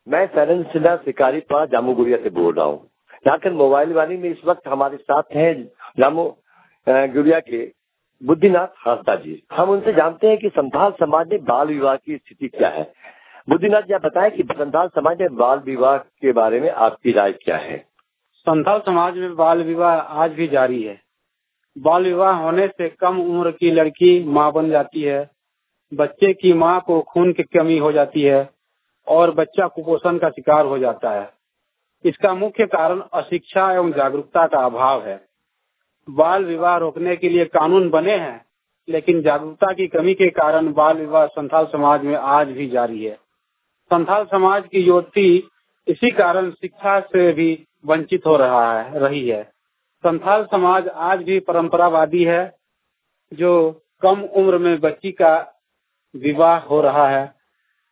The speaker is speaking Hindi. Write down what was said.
मैं सैलन सिन्हा शिकारीपाड़ा जामू गुड़िया से बोल रहा हूँ। झारखंड मोबाइल वाणी में इस वक्त हमारे साथ हैं जामू गुड़िया के बुद्धिनाथ हांसदा जी। हम उनसे जानते हैं कि संथाल समाज में बाल विवाह की स्थिति क्या है। बुद्धिनाथ जी, आप बताएं कि संथाल समाज में बाल विवाह के बारे में आपकी राय क्या है। संथाल समाज में बाल विवाह आज भी जारी है। बाल विवाह होने से कम उम्र की लड़की मां बन जाती है, बच्चे की मां को खून की कमी हो जाती है और बच्चा कुपोषण का शिकार हो जाता है। इसका मुख्य कारण अशिक्षा एवं जागरूकता का अभाव है। बाल विवाह रोकने के लिए कानून बने हैं, लेकिन जागरूकता की कमी के कारण बाल विवाह संथाल समाज में आज भी जारी है। संथाल समाज की युवती इसी कारण शिक्षा से भी वंचित हो रही है। संथाल समाज आज भी परंपरावादी है, जो कम उम्र में बच्ची का विवाह हो रहा है